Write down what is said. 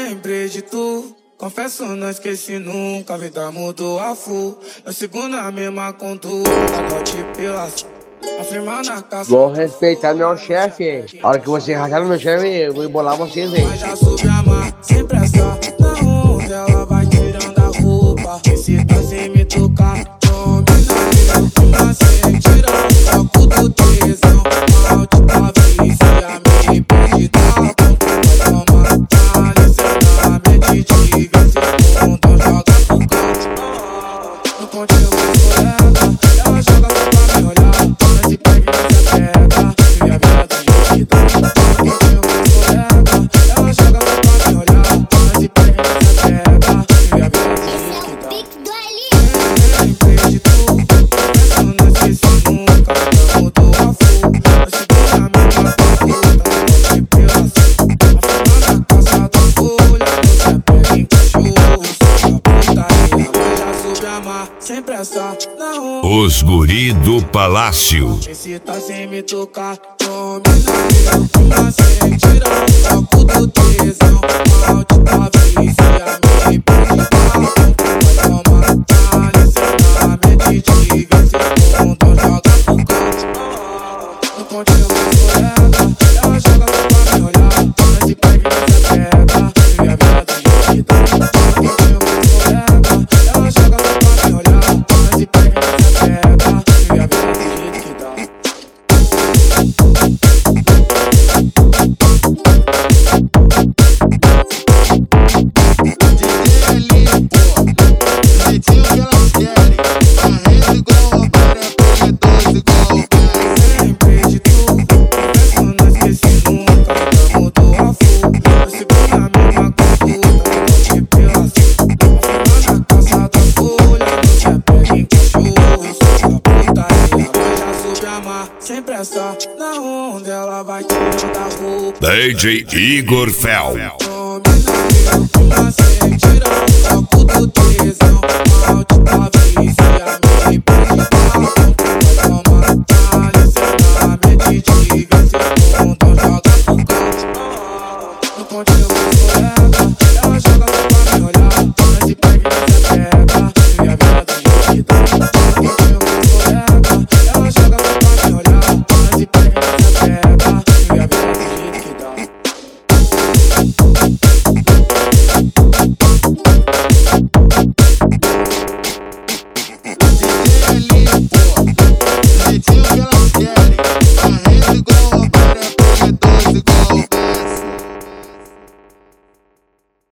lembrei de tu. Confesso, não esqueci nunca, a vida mudou a full. Eu sigo na mesma conduta, pacote pelas. Afirmar na casa. Vou respeitar meu chefe, hein? A hora que você rachar no meu chefe, eu vou embolar vocês, hein? Mas já soube amar, sem pressa. Na onda ela vai tirando a roupa. Esse tá sem me tocar. Domina uma sem tirar o foco do tesão. Maldita vicia, me pede tá bom. Vai tomar carincenamente de vez em quando joga pro canto. No pontinho colega, ela joga pra me olhar. Mas se pega e se pega, e a vida da gente dá. No pontinho colega, ela joga pra me olhar. Mas se pega e se pega, e a vida da gente dá. Lembrei de tu, confesso, não esqueci nunca. Eu mudou a full, eu sigo na mesma conduta. Não te pelas, afirmar na casa da folha. Você pega em cachorro, sua putaria. Mas já soube amar, sem pressa, na onda. Os guri do palácio. Esse tá sem me tocar. Domina uma sem tirar o foco do tesão. Maldita vicia, me pede tá bom. Vai tomar carincenamente de vez em quando joga pro canto. No pontinho colega, ela joga pra me olhar. Mas se pega e se pega, e a vida da gente dá. No pontinho colega, ela joga pra me olhar. Mas se pega e se pega, e a vida da gente dá. Lembrei de tu, confesso, não esqueci nunca. A vida mudou a full, eu sigo na mesma conduta. Não te pelas, afirmar na casa da folha. Você pega em cachorro, sua putaria. Mas já soube amar, sem pressa. Na onda ela vai tirando a roupa. DJ Igor Fel. Domina uma sem tirar o foco do tesão. Maldita vicia, me pede tá bom. Vai tomar carincenamente de vez em quando joga pro canto. No pontinho colega, ela joga pra me olhar. Mas se pega e se